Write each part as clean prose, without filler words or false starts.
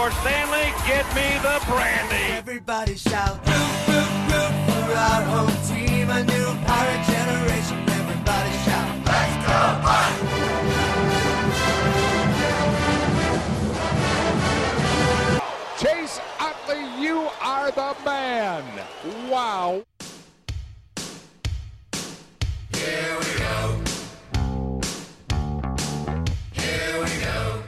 George Stanley, get me the brandy. Everybody shout, root, root, root for our home team. A new pirate generation. Everybody shout, let's go Pirate! Chase Utley, you are the man. Wow. Here we go. Here we go.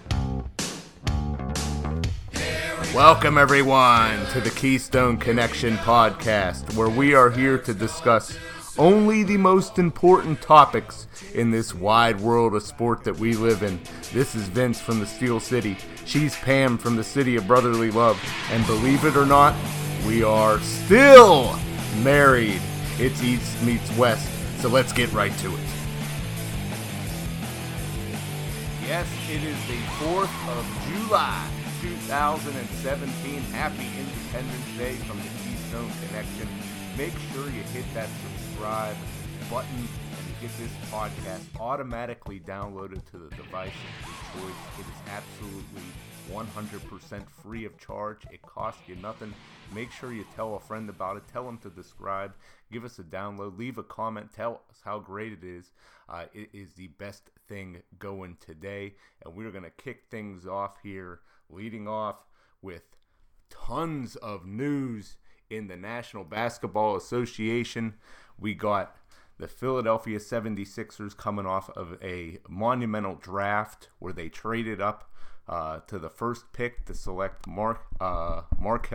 Welcome, everyone, to the Keystone Connection podcast, where we are here to discuss only the most important topics in this wide world of sport that we live in. This is Vince from the Steel City. She's Pam from the City of Brotherly Love. And believe it or not, we are still married. It's East meets West, so let's get right to it. Yes, it is the 4th of July, 2017. Happy Independence Day from the Keystone Connection. Make sure you hit that subscribe button and get this podcast automatically downloaded to the device of your choice. It is absolutely 100% free of charge. It costs you nothing. Make sure you tell a friend about it. Tell them to subscribe. Give us a download. Leave a comment. Tell us how great it is. It is the best thing going today. And we're going to kick things off here, leading off with tons of news in the National Basketball Association. We got the Philadelphia 76ers coming off of a monumental draft where they traded up to the first pick to select Markelle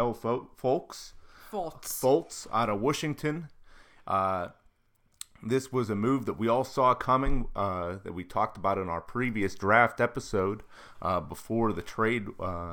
Fultz out of Washington. This was a move that we all saw coming, that we talked about in our previous draft episode. Before the trade,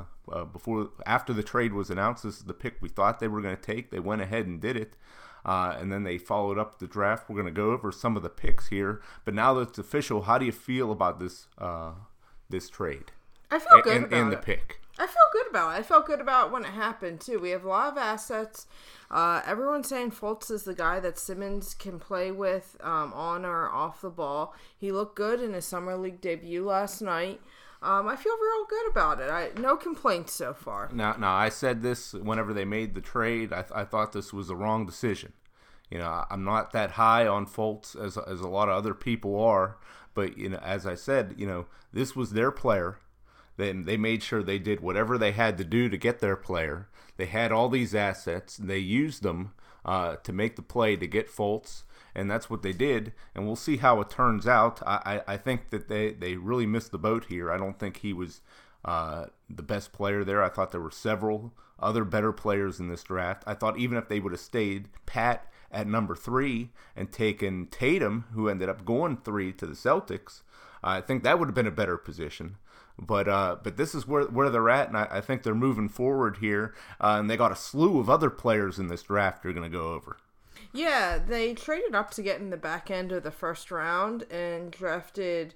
after the trade was announced, this is the pick we thought they were going to take. They went ahead and did it, and then they followed up the draft. We're going to go over some of the picks here, but now that it's official, how do you feel about this trade? I feel good about it. And the pick. I feel good about it. I felt good about it when it happened, too. We have a lot of assets. Everyone's saying Fultz is the guy that Simmons can play with on or off the ball. He looked good in his Summer League debut last night. I feel real good about it. No complaints so far. Now, I said this whenever they made the trade. I thought this was the wrong decision. You know, I'm not that high on Fultz as a lot of other people are. But, you know, as I said, you know, this was their player. Then they made sure they did whatever they had to do to get their player. They had all these assets, and they used them to make the play to get Fultz, and that's what they did. And we'll see how it turns out. I think that they really missed the boat here. I don't think he was the best player there. I thought there were several other better players in this draft. I thought even if they would have stayed pat at number 3 and taken Tatum, who ended up going 3 to the Celtics, I think that would have been a better position. But this is where they're at, and I think they're moving forward here. And they got a slew of other players in this draft you're going to go over. Yeah, they traded up to get in the back end of the first round and drafted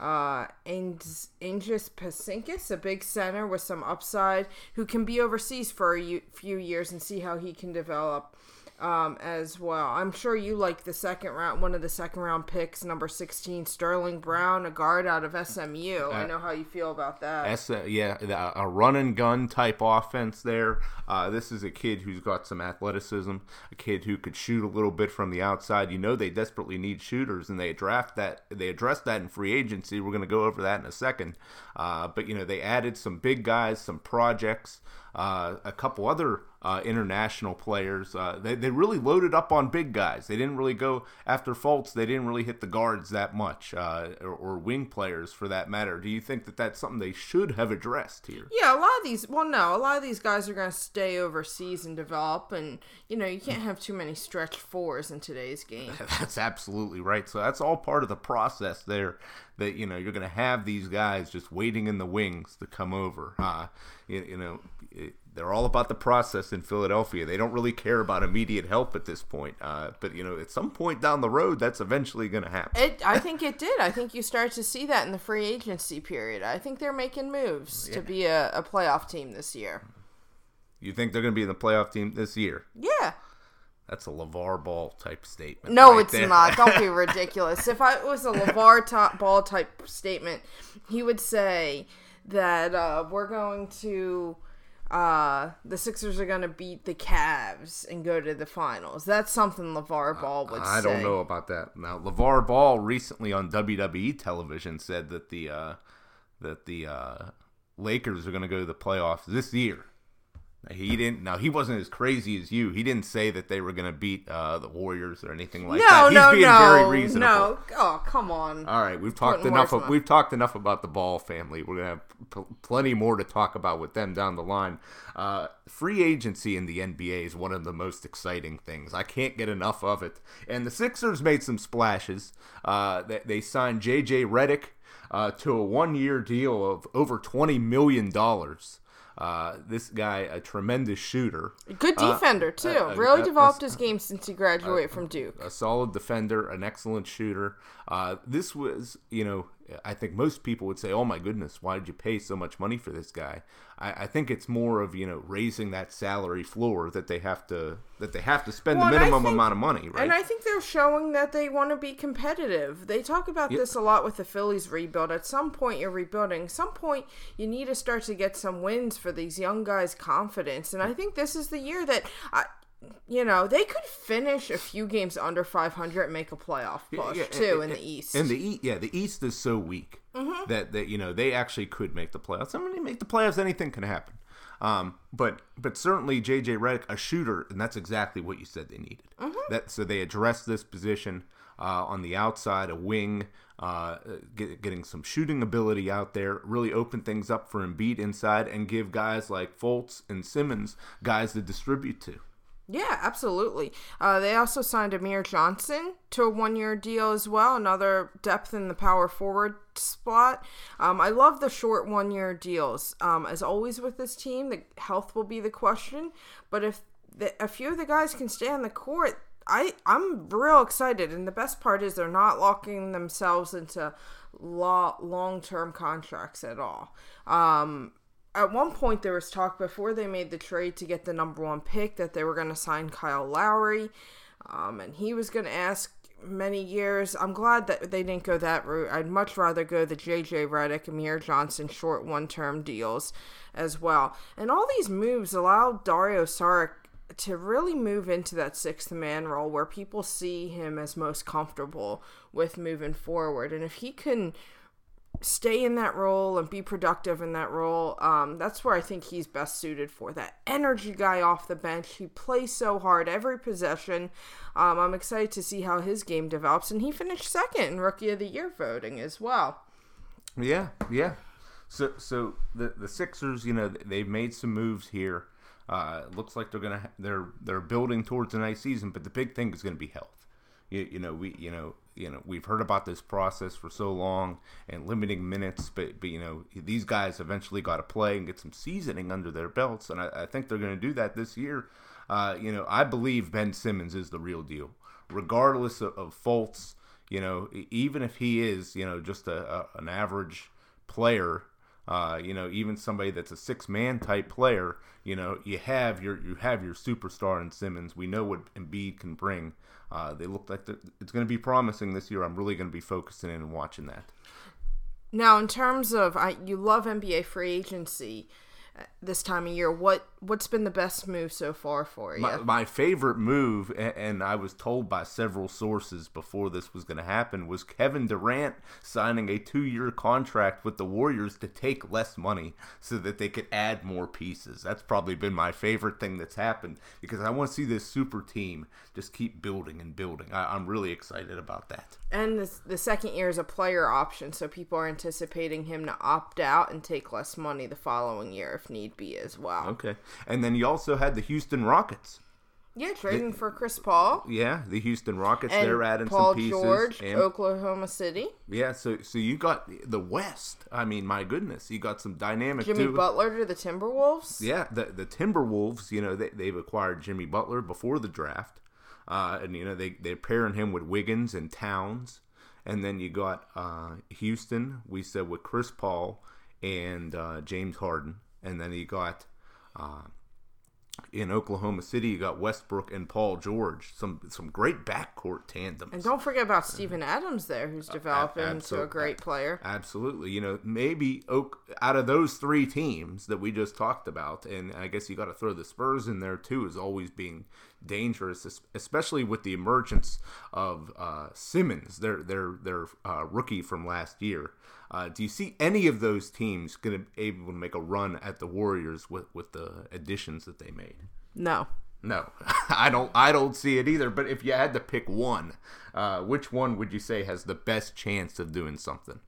Angis Pasinkis, a big center with some upside, who can be overseas for a few years and see how he can develop. As well. I'm sure you like one of the second round picks, number 16, Sterling Brown, a guard out of SMU. I know how you feel about that. A run and gun type offense there. This is a kid who's got some athleticism, a kid who could shoot a little bit from the outside. You know they desperately need shooters, and they addressed that in free agency. We're going to go over that in a second. But you know they added some big guys, some projects, a couple other international players. They really loaded up on big guys. They didn't really go after Fultz. They didn't really hit the guards that much, or wing players for that matter. Do you think that that's something they should have addressed here? Yeah, a lot of these guys are going to stay overseas and develop, and you know you can't have too many stretch fours in today's game. That's absolutely right. So that's all part of the process there. That you know you're going to have these guys just waiting in the wings to come over. They're all about the process in Philadelphia. They don't really care about immediate help at this point. But, you know, at some point down the road, that's eventually going to happen. I think it did. I think you start to see that in the free agency period. I think they're making moves to be a playoff team this year. You think they're going to be in the playoff team this year? Yeah. That's a LeVar Ball type statement. No, right it's there. not. Don't be ridiculous. If it was a LeVar Ball type statement, he would say that we're going to the Sixers are going to beat the Cavs and go to the finals. That's something LeVar Ball would say. I don't know about that. Now, LeVar Ball recently on WWE television said that the Lakers are going to go to the playoffs this year. Now, he wasn't as crazy as you. He didn't say that they were going to beat the Warriors or anything like that. He's being very reasonable. No. Oh, come on. All right, we've talked enough about the Ball family. We're going to have plenty more to talk about with them down the line. Free agency in the NBA is one of the most exciting things. I can't get enough of it. And the Sixers made some splashes. They signed J.J. Redick to a one-year deal of over $20 million. This guy, a tremendous shooter. Good defender, too. Really developed his game since he graduated from Duke. A solid defender, an excellent shooter. This was, I think most people would say, oh my goodness, why did you pay so much money for this guy? I think it's more of, raising that salary floor that they have to spend the minimum amount of money, right? And I think they're showing that they want to be competitive. They talk about this a lot with the Phillies rebuild. At some point you're rebuilding. At some point you need to start to get some wins for these young guys' confidence. And I think this is the year that they could finish a few games under 500 and make a playoff push in the East. And the East is so weak that they actually could make the playoffs. I mean, they make the playoffs, anything can happen. But certainly J.J. Redick, a shooter, and that's exactly what you said they needed. So they addressed this position on the outside, a wing, getting some shooting ability out there, really open things up for Embiid inside, and give guys like Fultz and Simmons guys to distribute to. Yeah, absolutely. They also signed Amir Johnson to a one-year deal as well, another depth in the power forward spot. I love the short one-year deals. As always with this team, the health will be the question, but if a few of the guys can stay on the court, I'm real excited, and the best part is they're not locking themselves into long-term contracts at all. At one point, there was talk before they made the trade to get the number 1 pick that they were going to sign Kyle Lowry, and he was going to ask many years. I'm glad that they didn't go that route. I'd much rather go the J.J. Redick, Amir Johnson short one-term deals as well. And all these moves allow Dario Saric to really move into that sixth man role where people see him as most comfortable with moving forward. And if he can stay in that role and be productive in that role, that's where I think he's best suited for. That energy guy off the bench. He plays so hard every possession. I'm excited to see how his game develops, and he finished second in Rookie of the Year voting as well. Yeah. So the Sixers, they've made some moves here. It looks like they're building towards a nice season, but the big thing is going to be health. We've heard about this process for so long and limiting minutes, but these guys eventually got to play and get some seasoning under their belts, and I think they're going to do that this year. I believe Ben Simmons is the real deal, regardless of Fultz. Even if he is just an average player. Even somebody that's a 6-man type player, you have your superstar in Simmons. We know what Embiid can bring. They look like it's going to be promising this year. I'm really going to be focusing in and watching that. Now, in terms of, you love NBA free agency this time of year. What's been the best move so far for you? My favorite move, and I was told by several sources before this was going to happen, was Kevin Durant signing a 2-year contract with the Warriors to take less money so that they could add more pieces. That's probably been my favorite thing that's happened, because I want to see this super team just keep building and building. I'm really excited about that. And the second year is a player option, so people are anticipating him to opt out and take less money the following year if need be as well. Okay. And then you also had the Houston Rockets. Yeah, trading for Chris Paul. Yeah, the Houston Rockets, and they're adding Paul some pieces. George, and Oklahoma City. Yeah, so you got the West. I mean, my goodness, you got some dynamic Jimmy Butler to the Timberwolves. Yeah, the Timberwolves, they've acquired Jimmy Butler before the draft. And they're pairing him with Wiggins and Towns. And then you got Houston, we said, with Chris Paul and James Harden. And then you got In Oklahoma City, you got Westbrook and Paul George. Some great backcourt tandems. And don't forget about Steven Adams there, who's developing into a great player. Absolutely. You know, maybe out of those three teams that we just talked about, and I guess you got to throw the Spurs in there too, as always being dangerous, especially with the emergence of Simmons, their rookie from last year. Do you see any of those teams going to be able to make a run at the Warriors with the additions that they made? No, I don't see it either. But if you had to pick one, which one would you say has the best chance of doing something?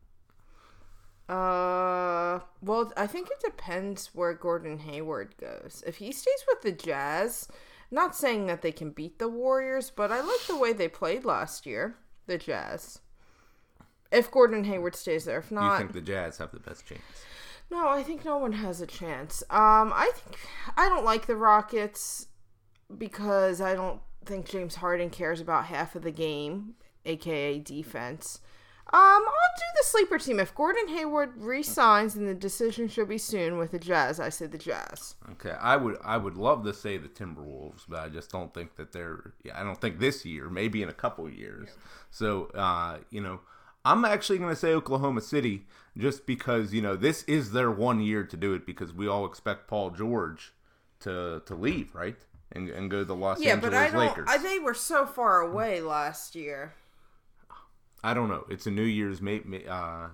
Well, I think it depends where Gordon Hayward goes. If he stays with the Jazz, not saying that they can beat the Warriors, but I like the way they played last year, the Jazz. If Gordon Hayward stays there. If not... You think the Jazz have the best chance? No, I think no one has a chance. I don't like the Rockets because I don't think James Harden cares about half of the game, aka defense. I'll do the sleeper team. If Gordon Hayward re-signs, and the decision should be soon with the Jazz, I say the Jazz. Okay, I would love to say the Timberwolves, but I just don't think that I don't think this year, maybe in a couple years. So, I'm actually going to say Oklahoma City just because, this is their 1 year to do it because we all expect Paul George to leave, right? And go to the Los Angeles Lakers. They were so far away last year. I don't know. It's a New Year's, okay.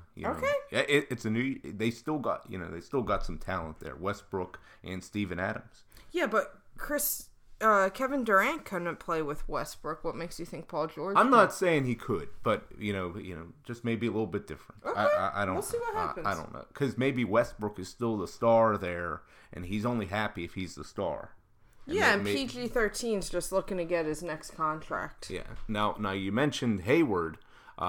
It's a new. They still got some talent there. Westbrook and Steven Adams. Yeah, but Kevin Durant couldn't play with Westbrook. What makes you think Paul George? I'm not saying he could, but just maybe a little bit different. Okay. I don't. We'll see what happens. I don't know because maybe Westbrook is still the star there, and he's only happy if he's the star. And PG-13's just looking to get his next contract. Yeah. Now you mentioned Hayward.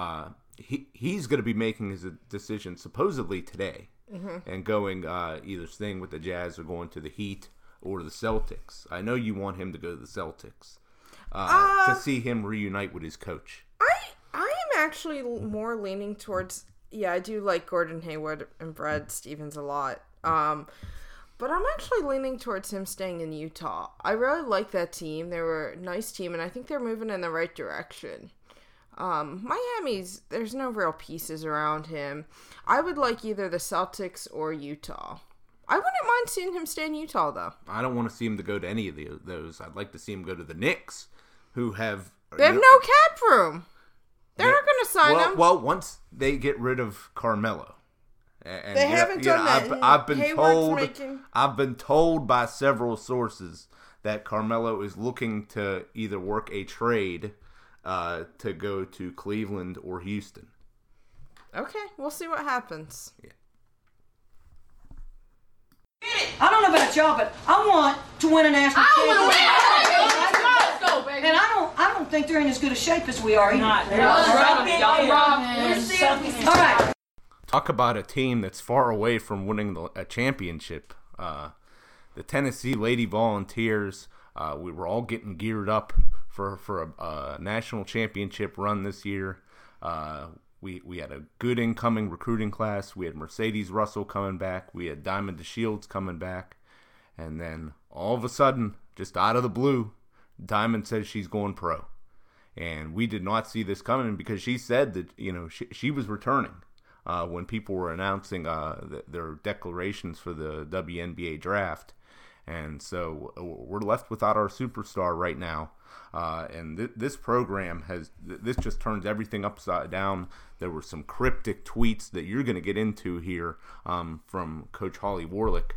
He's going to be making his decision supposedly today, and going either staying with the Jazz or going to the Heat or the Celtics. I know you want him to go to the Celtics to see him reunite with his coach. I am actually more leaning towards. Yeah, I do like Gordon Hayward and Brad Stevens a lot. But I'm actually leaning towards him staying in Utah. I really like that team. They were a nice team, and I think they're moving in the right direction. Miami's, there's no real pieces around him. I would like either the Celtics or Utah. I wouldn't mind seeing him stay in Utah, though. I don't want to see him to go to any of those. I'd like to see him go to the Knicks, who have... They have no cap room. They're not going to sign him. Well, once they get rid of Carmelo. And they haven't done that. I've been told by several sources that Carmelo is looking to either work a trade to go to Cleveland or Houston. Okay, we'll see what happens. Yeah. I don't know about y'all, but I want to win a national championship. Let's go, baby. And I don't think they're in as good a shape as we are. All right. Talk about a team that's far away from winning a championship. The Tennessee Lady Volunteers. We were all getting geared up for a national championship run this year. We had a good incoming recruiting class. We had Mercedes Russell coming back. We had Diamond DeShields coming back. And then all of a sudden, just out of the blue, Diamond says she's going pro. And we did not see this coming because she said that, she was returning when people were announcing their declarations for the WNBA draft. And so we're left without our superstar right now. And this program this just turns everything upside down. There were some cryptic tweets that you're going to get into here from Coach Holly Warlick.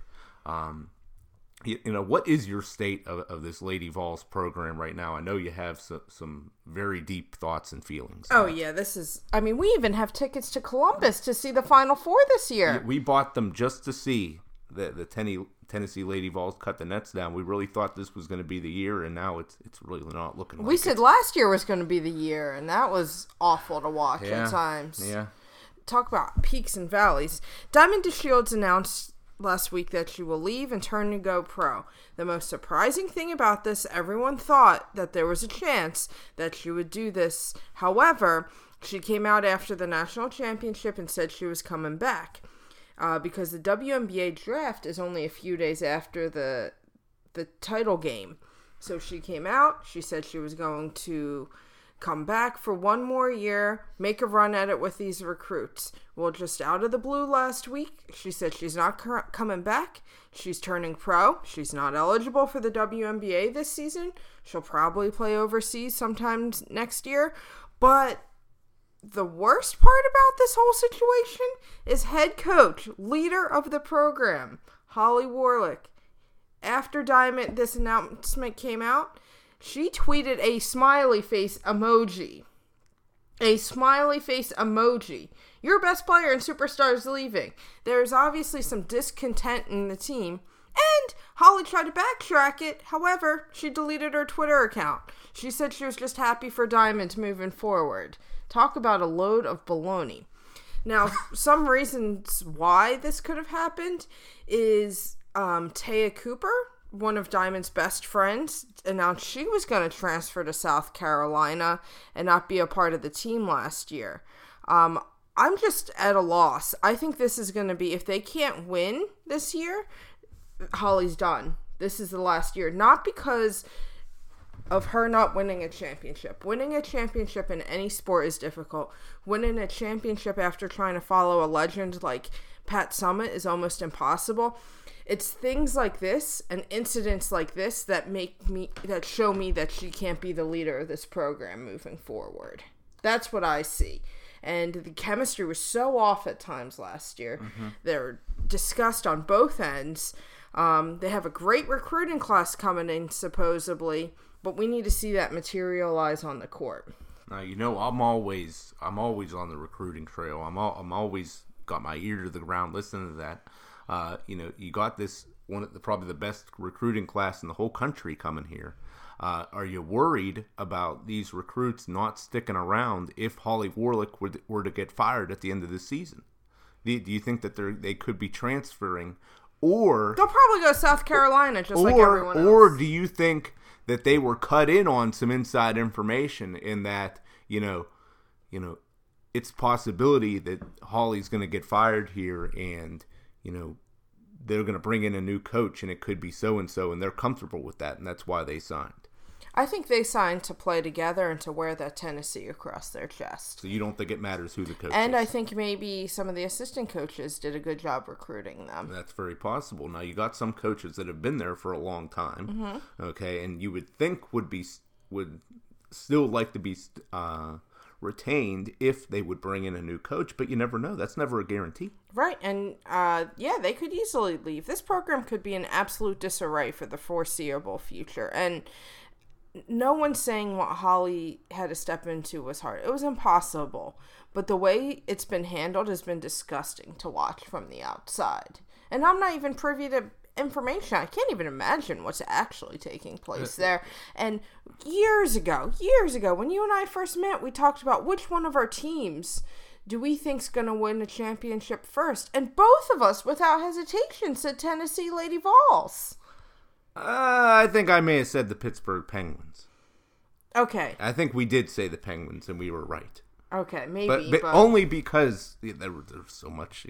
What is your state of this Lady Vols program right now? I know you have some very deep thoughts and feelings. Oh, yeah, we even have tickets to Columbus to see the Final Four this year. We bought them just to see the Tennessee Lady Vols cut the nets down. We really thought this was going to be the year, and now it's really not looking like it. We said last year was going to be the year, and that was awful to watch at times. Yeah. Talk about peaks and valleys. Diamond DeShields announced last week that she will leave and turn to go pro. The most surprising thing about this, everyone thought that there was a chance that she would do this. However, she came out after the national championship and said she was coming back. Because the WNBA draft is only a few days after the the title game. So she came out. She said she was going to come back for one more year, make a run at it with these recruits. Well, just out of the blue last week, she said she's not coming back. She's turning pro. She's not eligible for the WNBA this season. She'll probably play overseas sometime next year. But the worst part about this whole situation is head coach, leader of the program, Holly Warlick. After this announcement came out, she tweeted a smiley face emoji. A smiley face emoji. Your best player and superstar is leaving. There's obviously some discontent in the team. And Holly tried to backtrack it. However, she deleted her Twitter account. She said she was just happy for Diamond moving forward. Talk about a load of baloney. Now, some reasons why this could have happened is Taya Cooper, one of Diamond's best friends, announced she was going to transfer to South Carolina and not be a part of the team last year. I'm just at a loss. I think this is going to be, if they can't win this year, Holly's done. This is the last year. Not because of her not winning a championship. Winning a championship in any sport is difficult. Winning a championship after trying to follow a legend like Pat Summitt is almost impossible. It's things like this and incidents like this that show me that she can't be the leader of this program moving forward. That's what I see. And the chemistry was so off at times last year. Mm-hmm. They're discussed on both ends. They have a great recruiting class coming in, supposedly, but we need to see that materialize on the court. Now, I'm always on the recruiting trail. I'm always got my ear to the ground listening to that. You got this probably the best recruiting class in the whole country coming here. Are you worried about these recruits not sticking around if Holly Warlick were to get fired at the end of the season? Do you think that they could be transferring, or they'll probably go to South Carolina like everyone else? Or do you think that they were cut in on some inside information in that it's a possibility that Holly's going to get fired here and they're going to bring in a new coach and it could be so-and-so and they're comfortable with that and that's why they signed? I think they signed to play together and to wear that Tennessee across their chest. So you don't think it matters who the coach is? And I think maybe some of the assistant coaches did a good job recruiting them. That's very possible. Now, you got some coaches that have been there for a long time, okay, and you would think would still like to be retained if they would bring in a new coach, but you never know. That's never a guarantee. Right, and they could easily leave. This program could be in absolute disarray for the foreseeable future, and no one's saying what Holly had to step into was hard. It was impossible. But the way it's been handled has been disgusting to watch from the outside. And I'm not even privy to information. I can't even imagine what's actually taking place there. And years ago, when you and I first met, we talked about which one of our teams do we think's going to win the championship first. And both of us, without hesitation, said Tennessee Lady Vols. I think I may have said the Pittsburgh Penguins. Okay. I think we did say the Penguins, and we were right. Okay, maybe. But only because there was so much,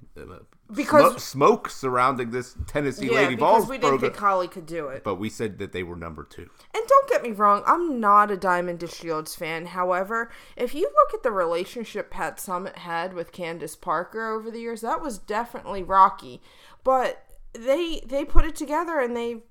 smoke surrounding this Tennessee Lady Vols program. Yeah, because we didn't think Holly could do it. But we said that they were number 2. And don't get me wrong, I'm not a Diamond DeShields fan. However, if you look at the relationship Pat Summitt had with Candace Parker over the years, that was definitely rocky. But they put it together and they,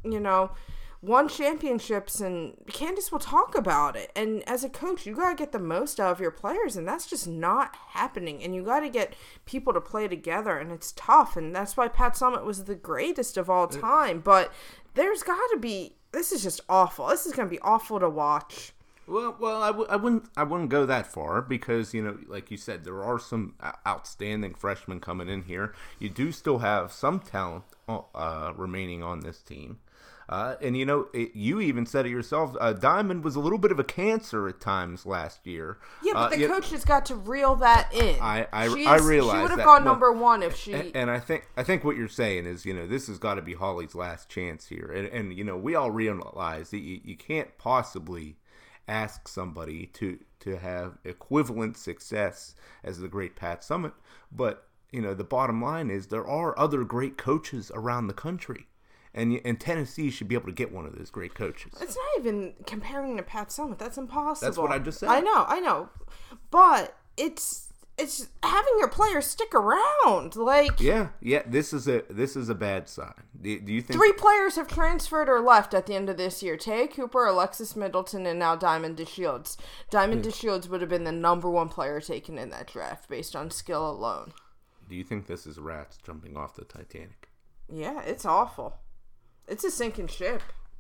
won championships, and Candace will talk about it. And as a coach, you got to get the most out of your players, and that's just not happening. And you got to get people to play together, and it's tough. And that's why Pat Summitt was the greatest of all time. But there's got to be, this is just awful. This is going to be awful to watch. Well, I wouldn't go that far because, like you said, there are some outstanding freshmen coming in here. You do still have some talent remaining on this team. And you even said it yourself, Diamond was a little bit of a cancer at times last year. Yeah, but the coach has got to reel that in. I realize she would have that. gone number 1 if she. And I think what you're saying is, this has got to be Holly's last chance here. And we all realize that you can't possibly ask somebody to have equivalent success as the great Pat Summitt. But, the bottom line is there are other great coaches around the country. And Tennessee should be able to get one of those great coaches. It's not even comparing to Pat Summitt. That's impossible. That's what I just said. I know. But it's having your players stick around. Like, yeah. This is a bad sign. Do you think 3 players have transferred or left at the end of this year? Tay Cooper, Alexis Middleton, and now Diamond DeShields. Diamond DeShields would have been the number 1 player taken in that draft based on skill alone. Do you think this is rats jumping off the Titanic? Yeah, it's awful. It's a sinking ship.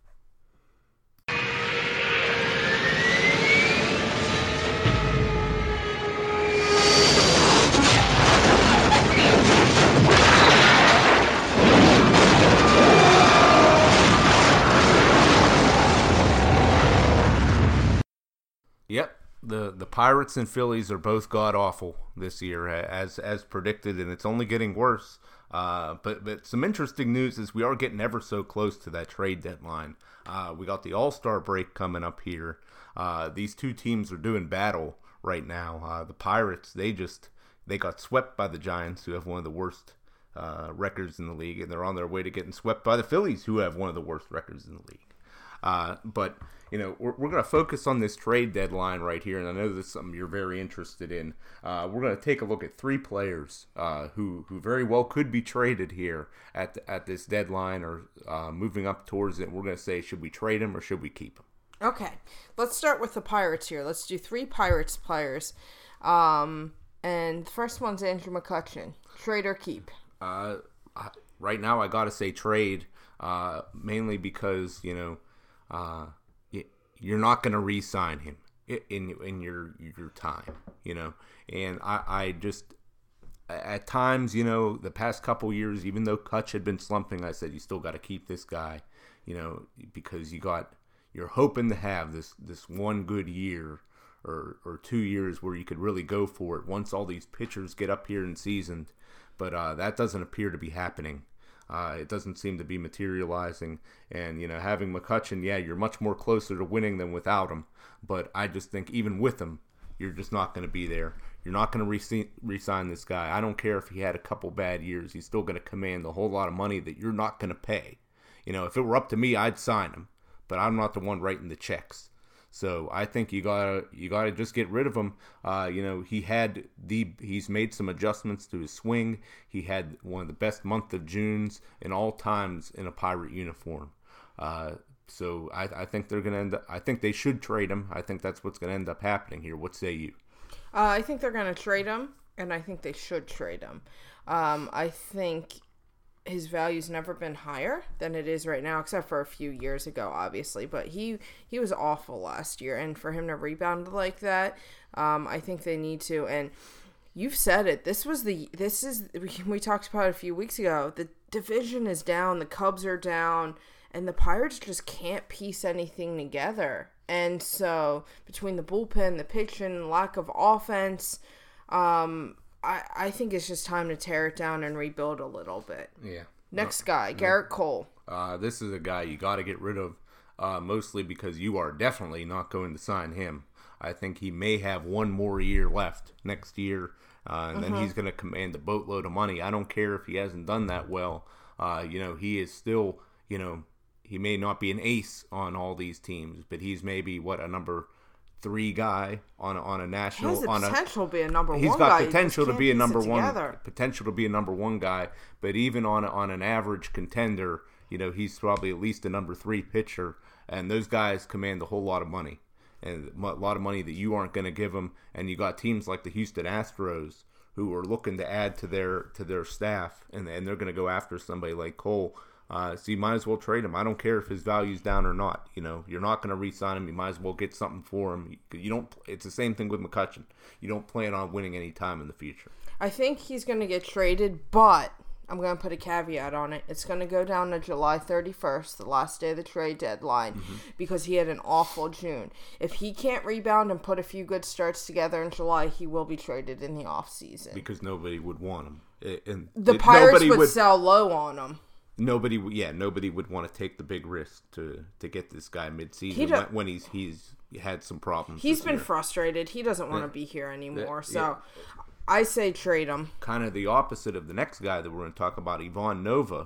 Yep, the Pirates and Phillies are both god awful this year, as predicted, and it's only getting worse. But some interesting news is we are getting ever so close to that trade deadline. We got the All-Star break coming up here. These two teams are doing battle right now. The Pirates, they got swept by the Giants, who have one of the worst records in the league, and they're on their way to getting swept by the Phillies, who have one of the worst records in the league. But we're going to focus on this trade deadline right here, and I know this is something you're very interested in. We're going to take a look at 3 players who very well could be traded here at this deadline or moving up towards it. We're going to say, should we trade him or should we keep him? Okay, let's start with the Pirates here. Let's do 3 Pirates players. And the first one's Andrew McCutchen. Trade or keep? Right now, I got to say trade, mainly because, you're not going to re-sign him in your time, And I just, at times, the past couple years, even though Kutch had been slumping, I said, you still got to keep this guy, because you're hoping to have this one good year or 2 years where you could really go for it once all these pitchers get up here and seasoned. But that doesn't appear to be happening. It doesn't seem to be materializing. And, having McCutchen, you're much more closer to winning than without him. But I just think even with him, you're just not going to be there. You're not going to re-sign this guy. I don't care if he had a couple bad years. He's still going to command a whole lot of money that you're not going to pay. If it were up to me, I'd sign him. But I'm not the one writing the checks. So I think you gotta just get rid of him. He's made some adjustments to his swing. He had one of the best month of Junes in all times in a Pirate uniform. So I think they're gonna end up. I think they should trade him. I think that's what's gonna end up happening here. What say you? I think they're gonna trade him, and I think they should trade him. I think his value's never been higher than it is right now, except for a few years ago, obviously. But he was awful last year, and for him to rebound like that, I think they need to. And you've said it. We talked about it a few weeks ago. The division is down. The Cubs are down, and the Pirates just can't piece anything together. And so between the bullpen, the pitching, lack of offense, I think it's just time to tear it down and rebuild a little bit. Yeah. Next guy, Garrett Cole. This is a guy you got to get rid of, mostly because you are definitely not going to sign him. I think he may have one more year left next year, and then he's going to command a boatload of money. I don't care if he hasn't done that well. He is still, he may not be an ace on all these teams, but he's maybe, a number 3 guy on a national. He has the potential to be a number 1 guy. He's got potential to be a number 1. Potential to be a number 1 guy, but even on an average contender, he's probably at least a number 3 pitcher, and those guys command a whole lot of money, and a lot of money that you aren't going to give them. And you got teams like the Houston Astros who are looking to add to their staff, and they're going to go after somebody like Cole. So you might as well trade him. I don't care if his value's down or not. You're not going to re-sign him. You might as well get something for him. It's the same thing with McCutchen. You don't plan on winning any time in the future. I think he's going to get traded, but I'm going to put a caveat on it. It's going to go down to July 31st, the last day of the trade deadline, because he had an awful June. If he can't rebound and put a few good starts together in July, he will be traded in the offseason. Because nobody would want him. And the Pirates would sell low on him. Nobody would want to take the big risk to get this guy mid-season when he's had some problems. He's been frustrated. He doesn't want to be here anymore. So I say trade him. Kind of the opposite of the next guy that we're going to talk about, Ivan Nova.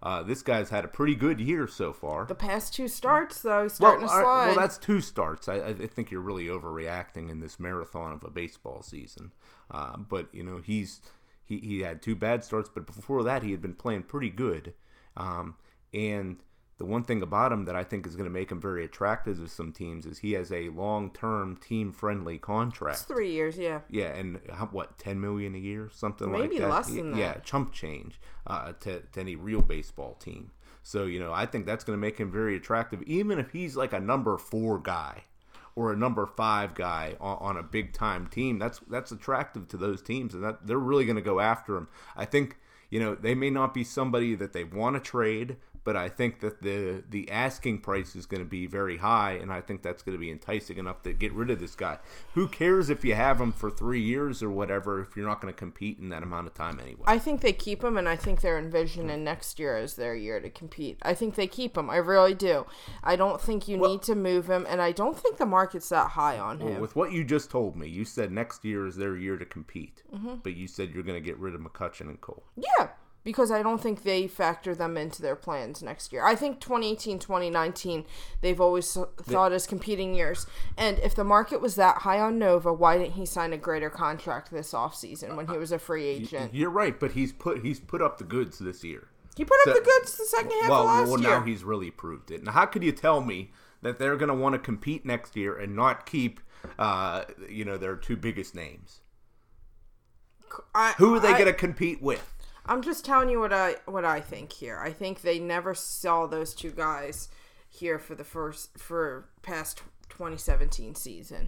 This guy's had a pretty good year so far. The past 2 starts, though, he's starting to slide. Well, that's 2 starts. I think you're really overreacting in this marathon of a baseball season. But, you know, he had 2 bad starts, but before that he had been playing pretty good. And the one thing about him that I think is going to make him very attractive to some teams is he has a long-term, team-friendly contract. It's 3 years, yeah. Yeah, and $10 million a year, something like that. Maybe less than that. Yeah, chump change to any real baseball team. So, you know, I think that's going to make him very attractive, even if he's like a number 4 guy or a number 5 guy on a big-time team. That's attractive to those teams, and that they're really going to go after him. I think, you know, they may not be somebody that they want to trade, but I think that the asking price is going to be very high, and I think that's going to be enticing enough to get rid of this guy. Who cares if you have him for 3 years or whatever if you're not going to compete in that amount of time anyway? I think they keep him, and I think they're envisioning next year as their year to compete. I think they keep him. I really do. I don't think you need to move him, and I don't think the market's that high on him. Well, with what you just told me, you said next year is their year to compete, but you said you're going to get rid of McCutchen and Cole. Yeah. Because I don't think they factor them into their plans next year. I think 2018, 2019, they've always thought as competing years. And if the market was that high on Nova, why didn't he sign a greater contract this offseason when he was a free agent? You're right, but he's put up the goods this year. He put up the goods the second half of last year. Well, now he's really proved it. Now, how could you tell me that they're going to want to compete next year and not keep, their 2 biggest names? Who are they going to compete with? I'm just telling you what I think here. I think they never saw those 2 guys here for past 2017 season.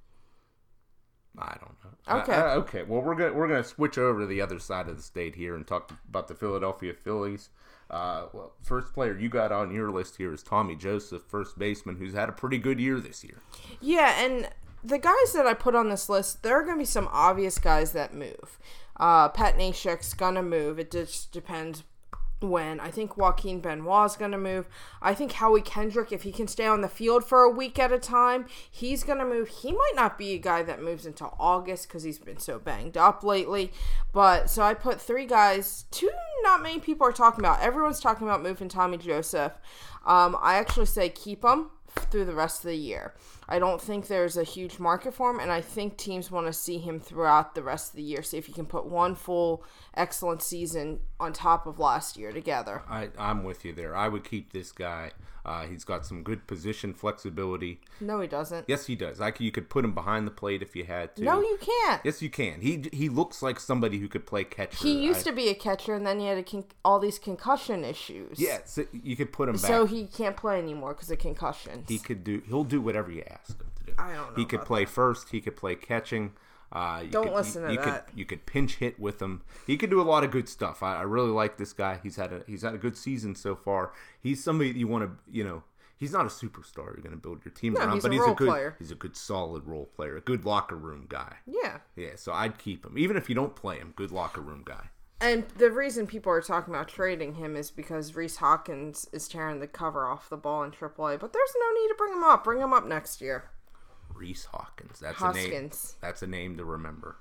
I don't know. Okay. Okay. Well, we're gonna switch over to the other side of the state here and talk about the Philadelphia Phillies. First player you got on your list here is Tommy Joseph, first baseman, who's had a pretty good year this year. Yeah, and the guys that I put on this list, there are going to be some obvious guys that move. Pat Neshek's going to move. It just depends when. I think Joaquin Benoit's going to move. I think Howie Kendrick, if he can stay on the field for a week at a time, he's going to move. He might not be a guy that moves until August because he's been so banged up lately. But so I put 3 guys, 2 not many people are talking about. Everyone's talking about moving Tommy Joseph. I actually say keep him through the rest of the year. I don't think there's a huge market for him, and I think teams want to see him throughout the rest of the year, see if he can put one full excellent season on top of last year together. I'm with you there. I would keep this guy. He's got some good position flexibility. No, he doesn't. Yes, he does. You could put him behind the plate if you had to. No, you can't. Yes, you can. He looks like somebody who could play catcher. He used to be a catcher, and then he had all these concussion issues. Yeah, so you could put him back. So he can't play anymore because of concussions. He'll do whatever you ask him to do. I don't know. He could play first. He could play catching. Don't listen to that. You could pinch hit with him. He could do a lot of good stuff. I really like this guy. He's had a good season so far. He's somebody you want to, he's not a superstar you're going to build your team around, but he's a good solid role player, a good locker room guy. Yeah. Yeah, so I'd keep him. Even if you don't play him, good locker room guy. And the reason people are talking about trading him is because Rhys Hoskins is tearing the cover off the ball in AAA, but there's no need to bring him up. Bring him up next year. Rhys Hoskins. That's a name to remember.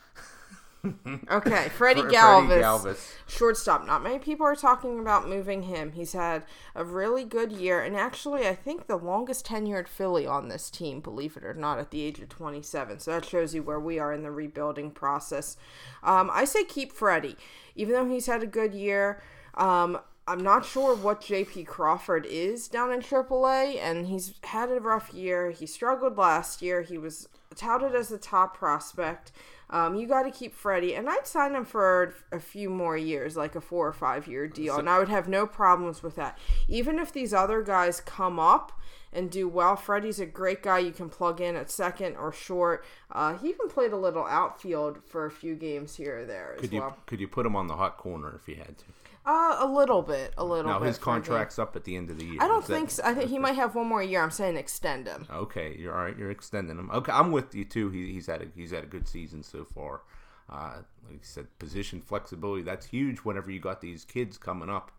Okay, Freddie Galvis, shortstop. Not many people are talking about moving him. He's had a really good year, and actually I think the longest tenured Philly on this team, believe it or not, at the age of 27. So that shows you where we are in the rebuilding process. I say keep Freddie. Even though he's had a good year, I'm not sure what J.P. Crawford is down in AAA, and he's had a rough year. He struggled last year. He was touted as a top prospect. You got to keep Freddie, and I'd sign him for a few more years, like a 4 or 5 year deal, and I would have no problems with that. Even if these other guys come up and do well, Freddie's a great guy you can plug in at second or short. He even played a little outfield for a few games here or there as well. Could you put him on the hot corner if you had to? A little bit. Now, his contract's up at the end of the year. I don't think so. I think he might have one more year. I'm saying extend him. Okay, you're all right. You're extending him. Okay, I'm with you too. He's had a good season so far. Like you said, position flexibility, that's huge whenever you got these kids coming up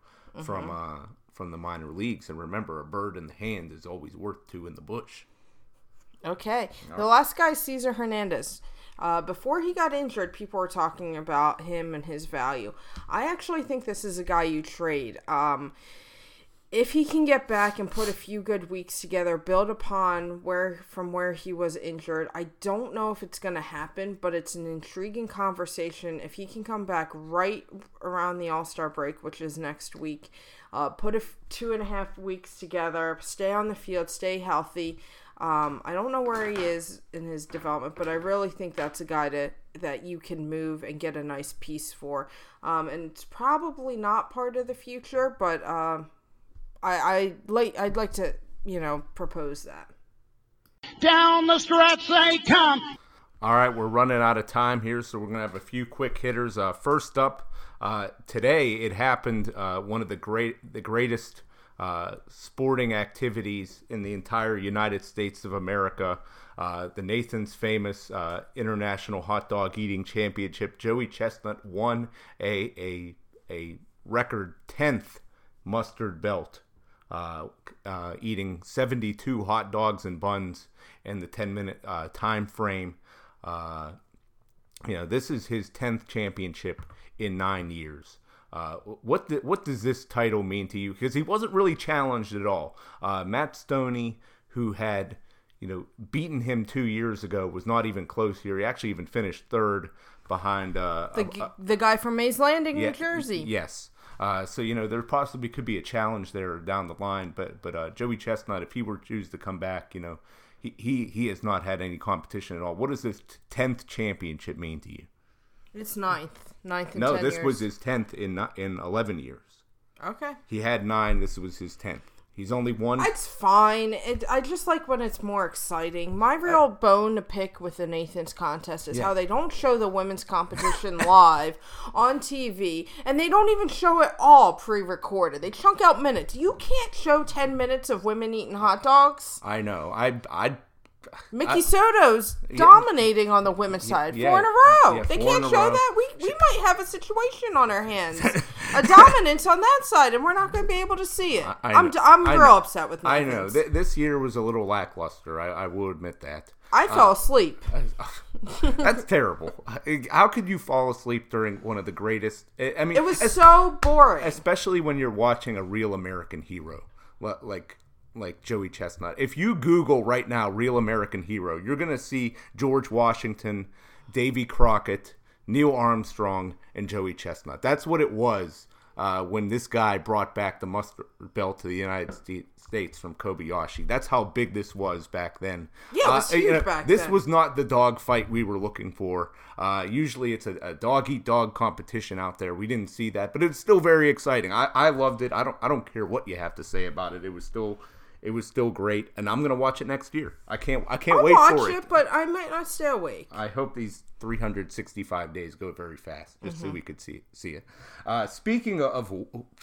from the minor leagues. And remember, a bird in the hand is always worth 2 in the bush. Okay. The last guy, Cesar Hernandez. Before he got injured, people were talking about him and his value. I actually think this is a guy you trade. If he can get back and put a few good weeks together, build upon from where he was injured, I don't know if it's going to happen, but it's an intriguing conversation. If he can come back right around the All-Star break, which is next week, put 2.5 weeks together, stay on the field, stay healthy. I don't know where he is in his development, but I really think that's a guy that you can move and get a nice piece for. And it's probably not part of the future, but I'd like to, propose that. Down the stretch they come. All right, we're running out of time here, so we're going to have a few quick hitters. First up, today it happened, one of the greatest sporting activities in the entire United States of America, the Nathan's Famous International Hot Dog Eating Championship. Joey Chestnut won a record 10th mustard belt, eating 72 hot dogs and buns in the 10-minute time frame. This is his 10th championship in 9 years. What does this title mean to you? Because he wasn't really challenged at all. Matt Stoney, who had beaten him 2 years ago, was not even close here. He actually even finished third behind the guy from Mays Landing, New Jersey. Yes. So there possibly could be a challenge there down the line, but Joey Chestnut, if he were to choose to come back, he has not had any competition at all. What does this 10th championship mean to you? It's ninth in 10 years. No, this was his 10th in 11 years. Okay. He had 9. This was his 10th. He's only won. It's fine. I just like when it's more exciting. My real bone to pick with the Nathan's contest is how they don't show the women's competition live on TV, and they don't even show it all pre-recorded. They chunk out minutes. You can't show 10 minutes of women eating hot dogs. I know. Mickey Soto's dominating on the women's side 4 in a row. Yeah, they 4 can't in a show row. that. We might have a situation on our hands, a dominance on that side, and we're not going to be able to see it. I'm real upset with I Nathan's. know. This year was a little lackluster. I will admit that. I fell asleep. That's terrible. How could you fall asleep during one of the greatest? I mean, It was so boring. especially when you're watching a real American hero like Joey Chestnut. If you Google right now Real American Hero, you're going to see George Washington, Davy Crockett, Neil Armstrong, and Joey Chestnut. That's what it was when this guy brought back the mustard belt to the United States from Kobayashi. That's how big this was back then. Yeah, it was huge back this then. was not the dog fight we were looking for. Usually it's a dog-eat-dog competition out there. We didn't see that, but it's still very exciting. I loved it. I don't care what you have to say about it. It was still great, and I'm gonna watch it next year. I can't wait for it. I'll watch it, but I might not stay awake. I hope these 365 days go very fast, just so we could see it. Speaking of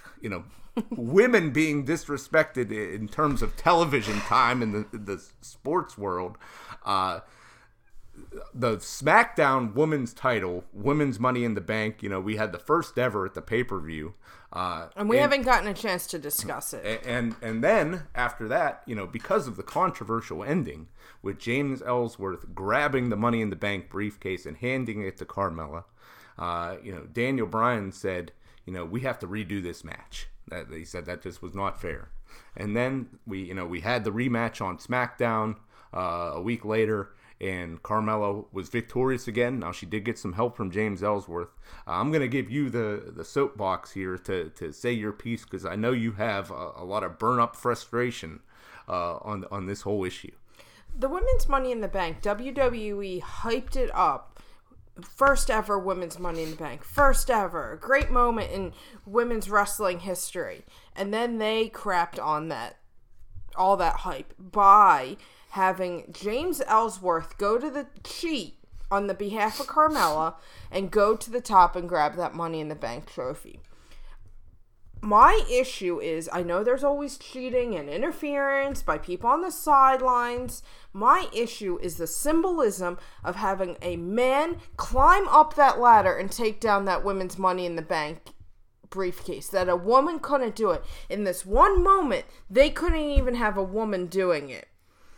women being disrespected in terms of television time in the sports world, the SmackDown Women's title, Women's Money in the Bank, we had the first ever at the pay-per-view. And we haven't gotten a chance to discuss it. And then after that, because of the controversial ending with James Ellsworth grabbing the Money in the Bank briefcase and handing it to Carmella, Daniel Bryan said, we have to redo this match. He said that just was not fair. And then we had the rematch on SmackDown a week later, and Carmella was victorious again. Now, she did get some help from James Ellsworth. I'm going to give you the soapbox here to say your piece, because I know you have a lot of burn-up frustration on this whole issue. The Women's Money in the Bank, WWE hyped it up. First ever Women's Money in the Bank. First ever. A great moment in women's wrestling history. And then they crapped on all that hype by having James Ellsworth go to the cheat on the behalf of Carmella and go to the top and grab that Money in the Bank trophy. My issue is, I know there's always cheating and interference by people on the sidelines. My issue is the symbolism of having a man climb up that ladder and take down that Women's Money in the Bank briefcase. That a woman couldn't do it. In this one moment, they couldn't even have a woman doing it.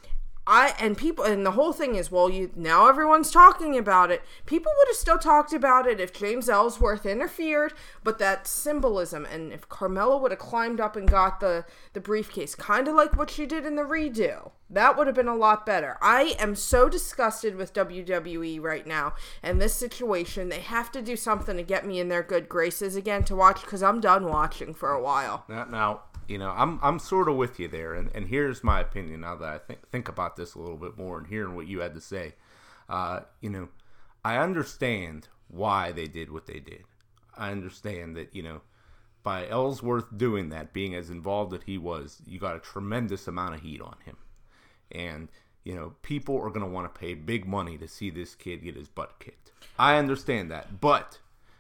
And the whole thing is, well, now everyone's talking about it. People would have still talked about it if James Ellsworth interfered, but that symbolism, and if Carmella would have climbed up and got the briefcase, kind of like what she did in the redo, that would have been a lot better. I am so disgusted with WWE right now and this situation. They have to do something to get me in their good graces again to watch, because I'm done watching for a while. Now, I'm sort of with you there, and here's my opinion now that I think about this a little bit more and hearing what you had to say. I understand why they did what they did. I understand that, by Ellsworth doing that, being as involved as he was, you got a tremendous amount of heat on him. And, people are going to want to pay big money to see this kid get his butt kicked. I understand that. But,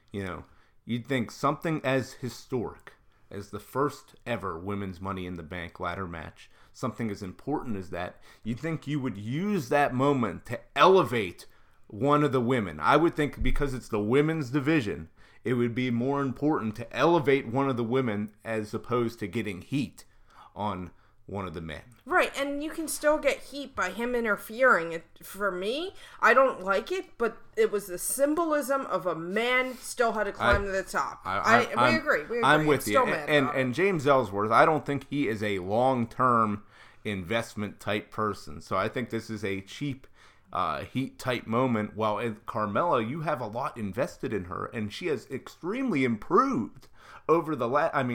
you'd think something as historic as the first ever women's Money in the Bank ladder match, something as important as that, you'd think you would use that moment to elevate one of the women. I would think because it's the women's division, it would be more important to elevate one of the women as opposed to getting heat on one of the men. Right, and you can still get heat by him interfering. For me, I don't like it, but it was the symbolism of a man still had to climb to the top. We agree. I'm with you. And James Ellsworth, I don't think he is a long-term investment type person. So I think this is a cheap heat type moment. While Carmella, you have a lot invested in her, and she has extremely improved over the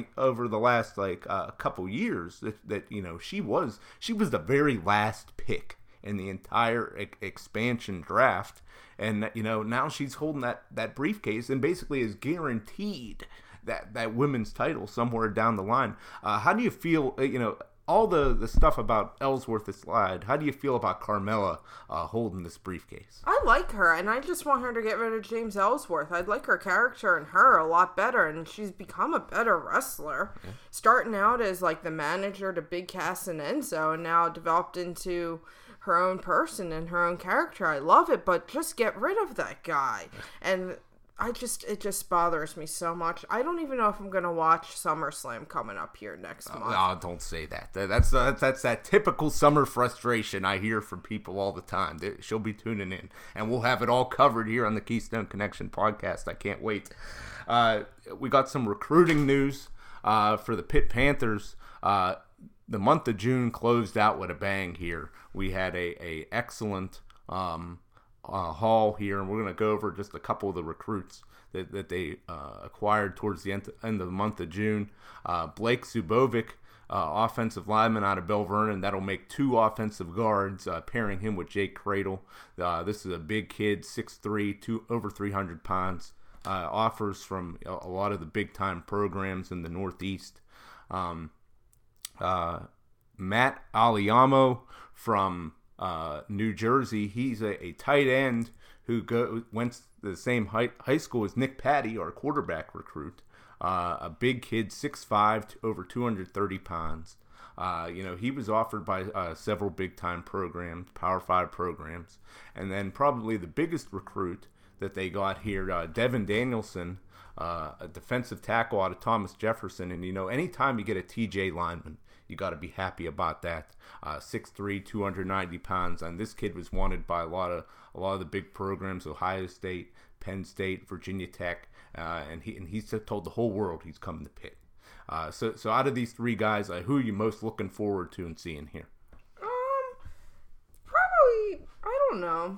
last couple years. That she was the very last pick in the entire expansion draft, and now she's holding that briefcase and basically is guaranteed that women's title somewhere down the line. How do you feel? All the stuff about Ellsworth aside, how do you feel about Carmella holding this briefcase? I like her, and I just want her to get rid of James Ellsworth. I'd like her character and her a lot better, and she's become a better wrestler. Yeah. Starting out as like the manager to Big Cass and Enzo, and now developed into her own person and her own character. I love it, but just get rid of that guy. Yeah. And it just bothers me so much. I don't even know if I'm going to watch SummerSlam coming up here next month. No, don't say that. That's that typical summer frustration I hear from people all the time. She'll be tuning in, and we'll have it all covered here on the Keystone Connection podcast. I can't wait. We got some recruiting news for the Pitt Panthers. The month of June closed out with a bang here. We had a excellent haul here, and we're going to go over just a couple of the recruits that they acquired towards the end of the month of June. Blake Zubovic, offensive lineman out of Bell Vernon. That'll make 2 offensive guards, pairing him with Jake Cradle. This is a big kid, 6'3", over 300 pounds. Offers from a lot of the big-time programs in the Northeast. Matt Aliamo from New Jersey. He's a tight end who went to the same high school as Nick Patty, our quarterback recruit. A big kid, 6'5", over 230 pounds. He was offered by several big-time programs, Power 5 programs. And then probably the biggest recruit that they got here, Devin Danielson, a defensive tackle out of Thomas Jefferson. And, anytime you get a TJ lineman, you got to be happy about that. 6'3", 290 pounds. And this kid was wanted by a lot of the big programs: Ohio State, Penn State, Virginia Tech, and he's told the whole world he's coming to Pitt. So out of these 3 guys, who are you most looking forward to and seeing here? Probably, I don't know.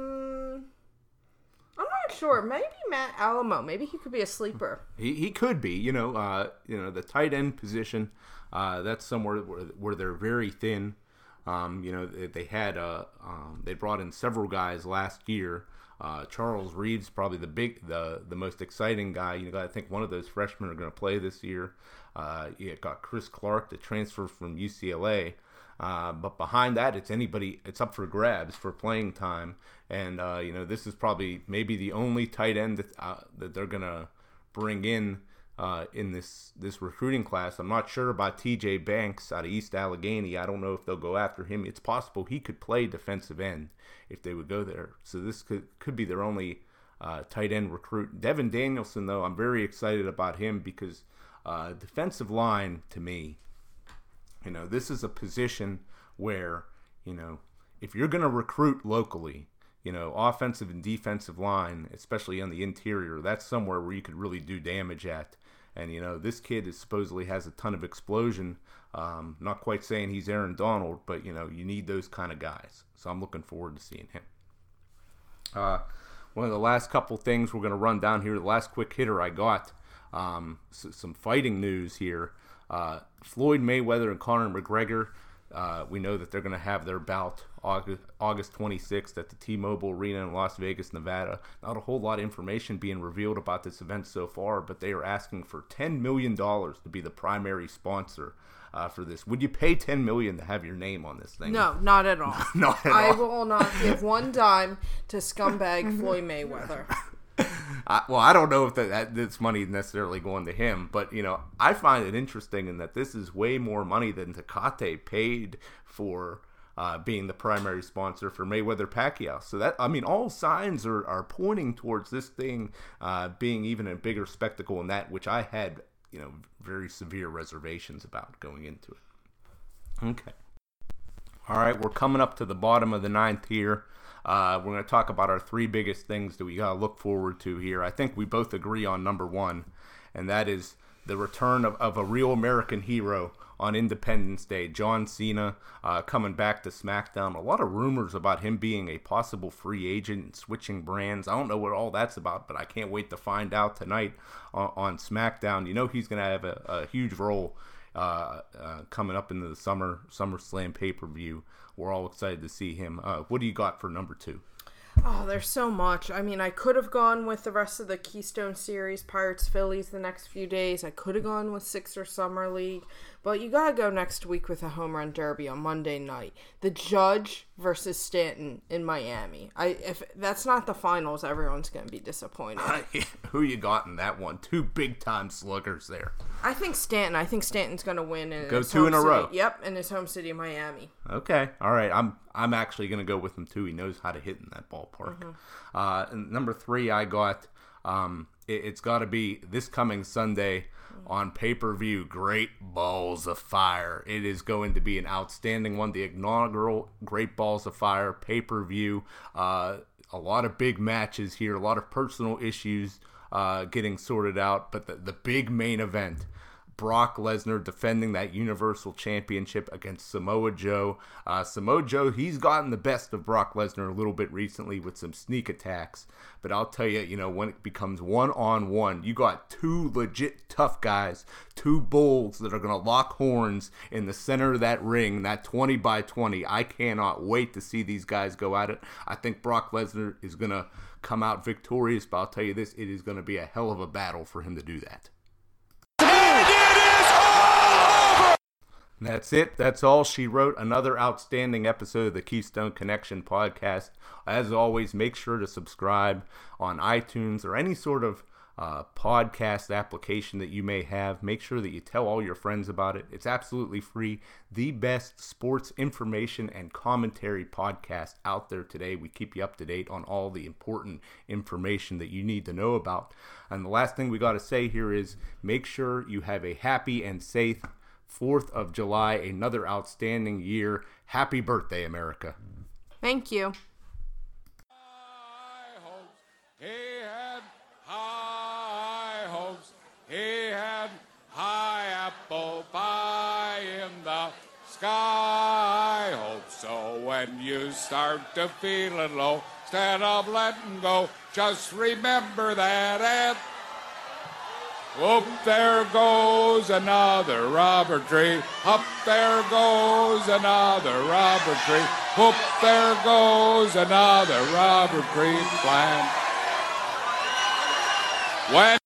I'm not sure. Maybe Matt Alamo. Maybe he could be a sleeper. He could be. The tight end position. That's somewhere where they're very thin. They brought in several guys last year. Charles Reeves, probably the most exciting guy. You got to think one of those freshmen are going to play this year. You got Chris Clark, the transfer from UCLA. But behind that, it's up for grabs for playing time. And this is probably maybe the only tight end that they're gonna bring in this recruiting class. I'm not sure about TJ Banks out of East Allegheny. I don't know if they'll go after him. It's possible he could play defensive end if they would go there. So this could be their only tight end recruit. Devin Danielson, though, I'm very excited about him because defensive line, to me, this is a position where, if you're going to recruit locally, offensive and defensive line, especially on the interior, that's somewhere where you could really do damage at. And, this kid supposedly has a ton of explosion. Not quite saying he's Aaron Donald, but, you need those kind of guys. So I'm looking forward to seeing him. One of the last couple things we're going to run down here, the last quick hitter I got, some fighting news here. Floyd Mayweather and Conor McGregor, we know that they're going to have their bout August 26th at the T-Mobile Arena in Las Vegas, Nevada. Not a whole lot of information being revealed about this event so far, but they are asking for $10 million to be the primary sponsor for this. Would you pay $10 million to have your name on this thing? No, not at all. Not at all. I will not give one dime to scumbag Floyd Mayweather. I don't know if this money is necessarily going to him, but, I find it interesting in that this is way more money than Tecate paid for being the primary sponsor for Mayweather-Pacquiao. So that, all signs are pointing towards this thing being even a bigger spectacle than that, which I had, very severe reservations about going into it. Okay. All right, we're coming up to the bottom of the ninth here. We're going to talk about our three biggest things that we got to look forward to here. I think we both agree on number one, and that is the return of a real American hero on Independence Day. John Cena coming back to SmackDown. A lot of rumors about him being a possible free agent and switching brands. I don't know what all that's about, but I can't wait to find out tonight on SmackDown. He's going to have a huge role coming up into the SummerSlam pay-per-view. We're all excited to see him. What do you got for number two? Oh, there's so much. I could have gone with the rest of the Keystone Series, Pirates, Phillies the next few days. I could have gone with Sixers Summer League. But you got to go next week with a home run derby on Monday night. The Judge versus Stanton in Miami. If that's not the finals, everyone's going to be disappointed. Who you got in that one? Two big-time sluggers there. I think Stanton. I think Stanton's going to win. Go two in a row. Yep, in his home city, Miami. Okay, all right. I'm actually going to go with him too. He knows how to hit in that ballpark. Mm-hmm. And number three, I got. It's got to be this coming Sunday on pay-per-view. Great Balls of Fire. It is going to be an outstanding one. The inaugural Great Balls of Fire pay-per-view. A lot of big matches here. A lot of personal issues getting sorted out. But the big main event. Brock Lesnar defending that Universal Championship against Samoa Joe. Samoa Joe, he's gotten the best of Brock Lesnar a little bit recently with some sneak attacks. But I'll tell you, when it becomes one-on-one, you got two legit tough guys, two bulls that are going to lock horns in the center of that ring, that 20 by 20. I cannot wait to see these guys go at it. I think Brock Lesnar is going to come out victorious, but I'll tell you this, it is going to be a hell of a battle for him to do that. That's it. That's all she wrote. Another outstanding episode of the Keystone Connection podcast. As always, make sure to subscribe on iTunes or any sort of podcast application that you may have. Make sure that you tell all your friends about it. It's absolutely free. The best sports information and commentary podcast out there today. We keep you up to date on all the important information that you need to know about. And the last thing we got to say here is make sure you have a happy and safe 4th of July, another outstanding year. Happy birthday, America. Thank you. He had high hopes. He had high apple pie in the sky. Hope so when you start to feeling low, instead of letting go, just remember that and whoop, there goes another rubber tree. Up there goes another rubber tree. Whoop, there goes another rubber tree plant. When